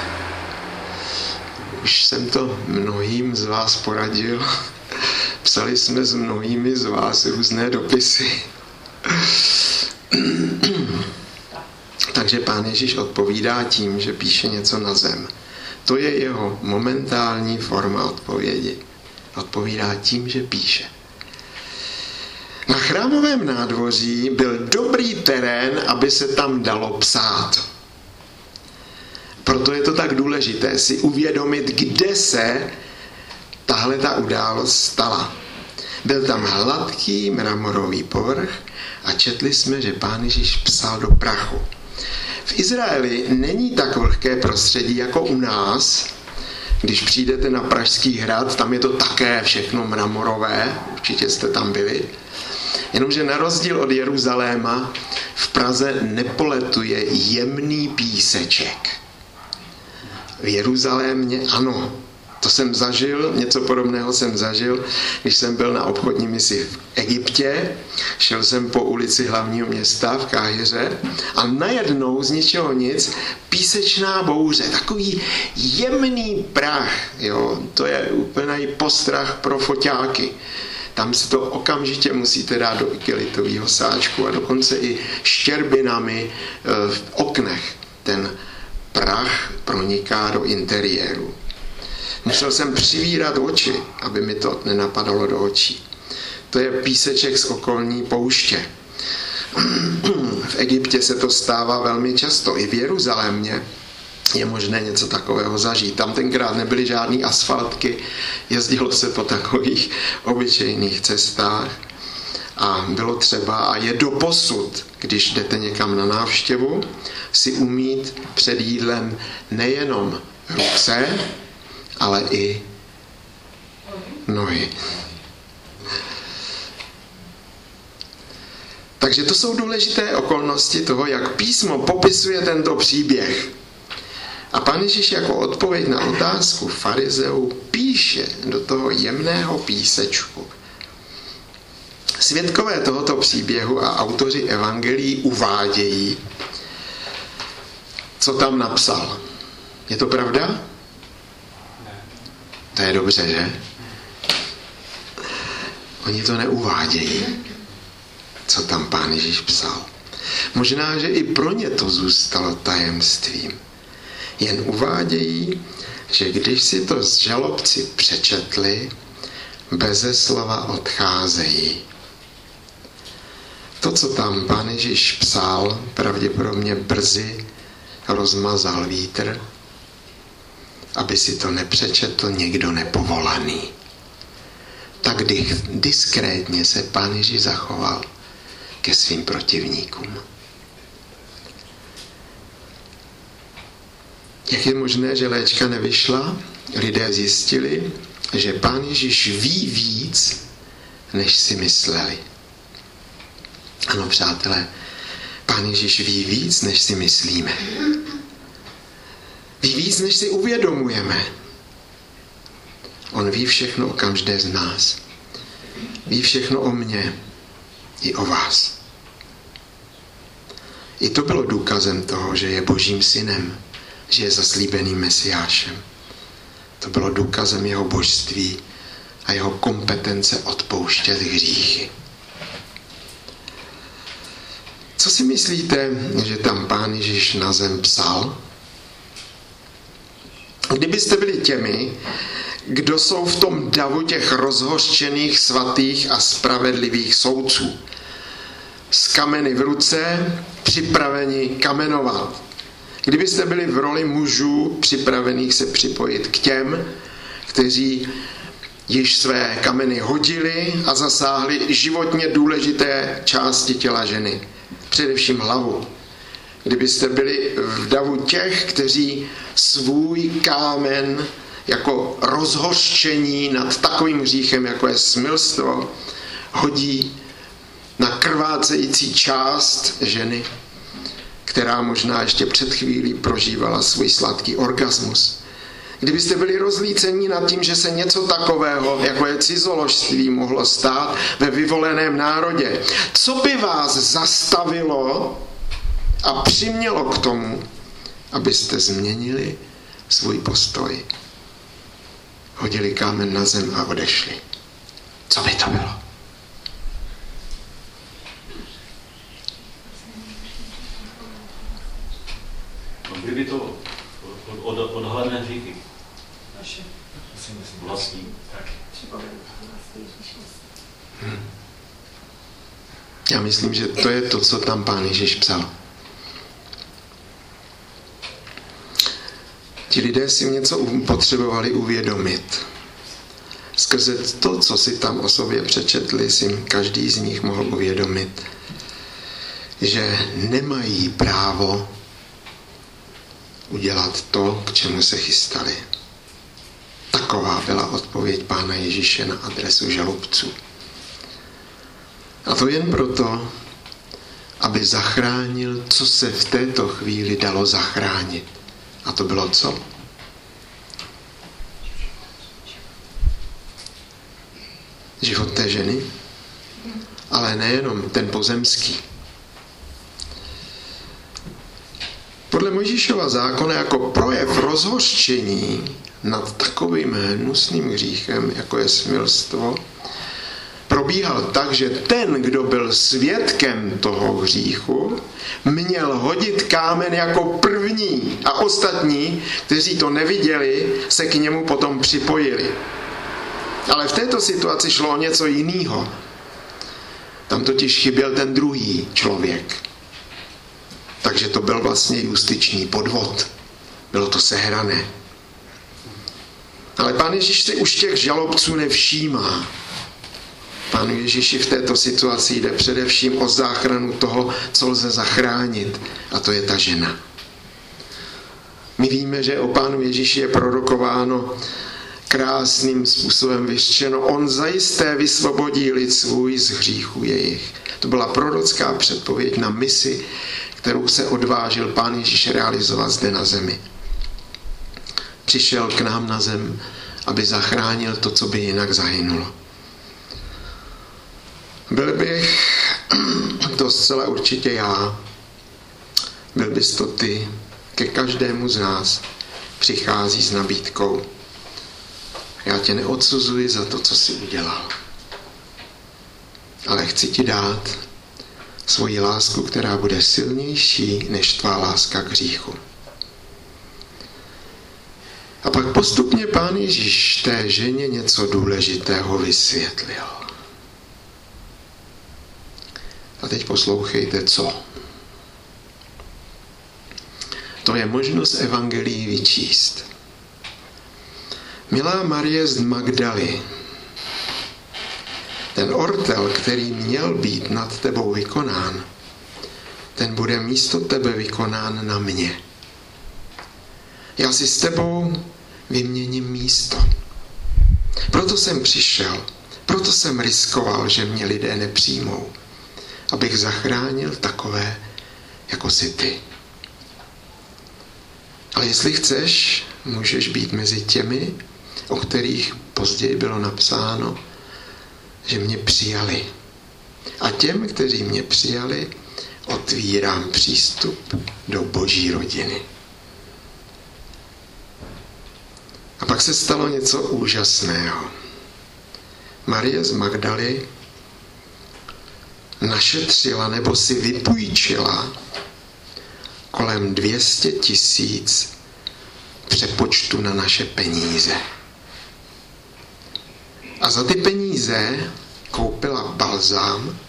Už jsem to mnohým z vás poradil. Psali jsme s mnohými z vás různé dopisy. Takže Pán Ježíš odpovídá tím, že píše něco na zem. To je jeho momentální forma odpovědi. Odpovídá tím, že píše. Na chrámovém nádvoří byl dobrý terén, aby se tam dalo psát. Proto je to tak důležité si uvědomit, kde se tahle ta událost stala. Byl tam hladký mramorový povrch a četli jsme, že Pán Ježíš psal do prachu. V Izraeli není tak vlhké prostředí jako u nás. Když přijdete na Pražský hrad, tam je to také všechno mramorové, určitě jste tam byli. Jenomže na rozdíl od Jeruzaléma v Praze nepoletuje jemný píseček. V Jeruzalémě ano. To jsem zažil, něco podobného jsem zažil, když jsem byl na obchodní misi v Egyptě. Šel jsem po ulici hlavního města v Káhiře a najednou z ničeho nic písečná bouře, takový jemný prach. Jo, to je úplný postrach pro foťáky. Tam se to okamžitě musíte dát do igelitového sáčku a dokonce i štěrbinami v oknech. Ten prach proniká do interiéru. Musel jsem přivírat oči, aby mi to nenapadalo do očí. To je píseček z okolní pouště. V Egyptě se to stává velmi často. I v Jeruzalémě je možné něco takového zažít. Tam tenkrát nebyly žádný asfaltky, jezdilo se po takových obyčejných cestách a bylo třeba, a je doposud, když jdete někam na návštěvu, si umýt před jídlem nejenom ruce, ale i nohy. Takže to jsou důležité okolnosti toho, jak písmo popisuje tento příběh. A Pán Ježíš jako odpověď na otázku farizeů píše do toho jemného písečku. Svědkové tohoto příběhu a autoři evangelií uvádějí, co tam napsal. Je to pravda? To je dobře, že? Oni to neuvádějí, co tam Pán Ježíš psal. Možná, že i pro ně to zůstalo tajemstvím. Jen uvádějí, že když si to žalobci přečetli, beze slova odcházejí. To, co tam Pán Ježíš psal, pravděpodobně brzy rozmazal vítr, aby si to nepřečetl někdo nepovolaný. Tak diskrétně se Pán Ježíš zachoval ke svým protivníkům. Jak je možné, že léčka nevyšla? Lidé zjistili, že Pán Ježíš ví víc, než si mysleli. Ano, přátelé, Pán Ježíš ví víc, než si myslíme. Ví víc, než si uvědomujeme. On ví všechno o každé z nás. Ví všechno o mně i o vás. I to bylo důkazem toho, že je Božím synem, že je zaslíbeným Mesiášem. To bylo důkazem jeho božství a jeho kompetence odpouštět hříchy. Co si myslíte, že tam Pán Ježíš na zem psal? Kdybyste byli těmi, kdo jsou v tom davu těch rozhořčených, svatých a spravedlivých soudců, s kameny v ruce, připraveni kamenovat. Kdybyste byli v roli mužů připravených se připojit k těm, kteří již své kameny hodili a zasáhli životně důležité části těla ženy, především hlavu. Kdybyste byli v davu těch, kteří svůj kámen jako rozhořčení nad takovým hříchem, jako je smilstvo, hodí na krvácející část ženy, která možná ještě před chvílí prožívala svůj sladký orgasmus. Kdybyste byli rozlícení nad tím, že se něco takového, jako je cizoložství, mohlo stát ve vyvoleném národě, co by vás zastavilo a přimělo k tomu, abyste změnili svůj postoj? Hodili kámen na zem a odešli. Co by to bylo? Kdyby to odhalené hříchy. Vlastní. Já myslím, že to je to, co tam Pán Ježíš psal. Ti lidé si něco potřebovali uvědomit. Skrze to, co si tam o sobě přečetli, si každý z nich mohl uvědomit, že nemají právo udělat to, k čemu se chystali. Taková byla odpověď Pána Ježíše na adresu žalobců. A to jen proto, aby zachránil, co se v této chvíli dalo zachránit. A to bylo co? Život té ženy, ale nejenom ten pozemský. Podle Mojžíšova zákona jako projev rozhořčení nad takovým hnusným hříchem, jako je smilstvo, probíhal tak, že ten, kdo byl svědkem toho hříchu, měl hodit kámen jako první a ostatní, kteří to neviděli, se k němu potom připojili. Ale v této situaci šlo o něco jiného. Tam totiž chyběl ten druhý člověk. Takže to byl vlastně justiční podvod. Bylo to sehrané. Ale Pán Ježíš si už těch žalobců nevšímá. Pánu Ježíši v této situaci jde především o záchranu toho, co lze zachránit. A to je ta žena. My víme, že o Pánu Ježíši je prorokováno krásným způsobem vyřčeno. On zajisté vysvobodí lid svůj z hříchu jejich. To byla prorocká předpověď na misi, kterou se odvážil Pán Ježíš realizovat zde na zemi. Přišel k nám na zem, aby zachránil to, co by jinak zahynulo. Byl bych to zcela určitě já. Byl bys to ty, ke každému z nás přichází s nabídkou. Já tě neodsuzuji za to, co jsi udělal. Ale chci ti dát svoji lásku, která bude silnější než tvá láska k hříchu. A pak postupně Pán Ježíš té ženě něco důležitého vysvětlil. A teď poslouchejte, co. To je možnost evangelií vyčíst. Milá Marie z Magdaly, ten ortel, který měl být nad tebou vykonán, ten bude místo tebe vykonán na mě. Já si s tebou vyměním místo. Proto jsem přišel, proto jsem riskoval, že mě lidé nepřijmou, abych zachránil takové, jako jsi ty. Ale jestli chceš, můžeš být mezi těmi, o kterých později bylo napsáno, že mě přijali. A těm, kteří mě přijali, otvírám přístup do Boží rodiny. A pak se stalo něco úžasného. Marie z Magdaly našetřila nebo si vypůjčila kolem 200 000 přepočtu na naše peníze. A za ty peníze koupila balzám,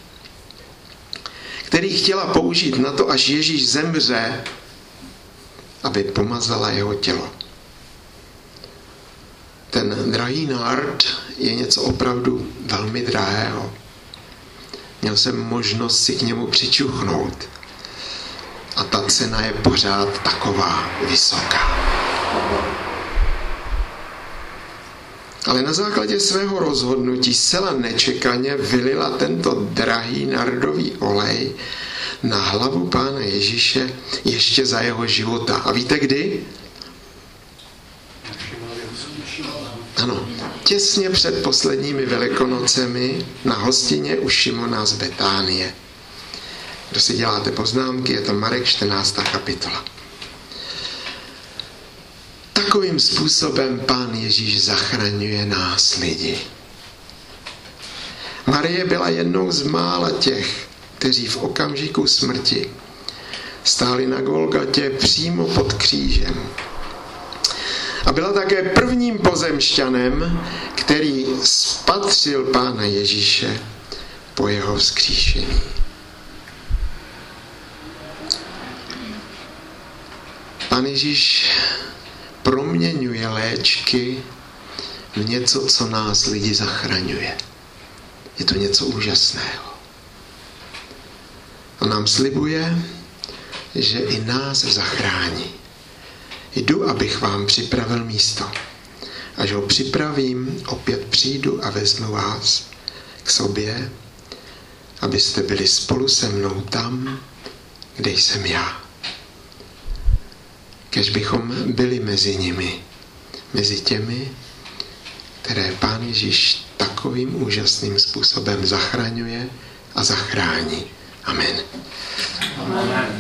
který chtěla použít na to, až Ježíš zemře, aby pomazala jeho tělo. Ten drahý nard je něco opravdu velmi drahého. Měl jsem možnost si k němu přičuchnout. A ta cena je pořád taková vysoká. Ale na základě svého rozhodnutí zcela nečekaně vylila tento drahý nardový olej na hlavu Pána Ježíše ještě za jeho života. A víte kdy? Ano, těsně před posledními Velikonocemi na hostině u Šimona z Betánie. Kdo si děláte poznámky, je to Marek 14. kapitola. Takovým způsobem Pán Ježíš zachraňuje nás lidi. Marie byla jednou z mála těch, kteří v okamžiku smrti stáli na Golgatě přímo pod křížem. A byla také prvním pozemšťanem, který spatřil Pána Ježíše po jeho vzkříšení. Pán Ježíš proměňuje léčky v něco, co nás lidi zachraňuje. Je to něco úžasného. A nám slibuje, že i nás zachrání. Jdu, abych vám připravil místo. Až ho připravím, opět přijdu a vezmu vás k sobě, abyste byli spolu se mnou tam, kde jsem já. Kež bychom byli mezi nimi, mezi těmi, které Pán Ježíš takovým úžasným způsobem zachraňuje a zachrání. Amen. Amen.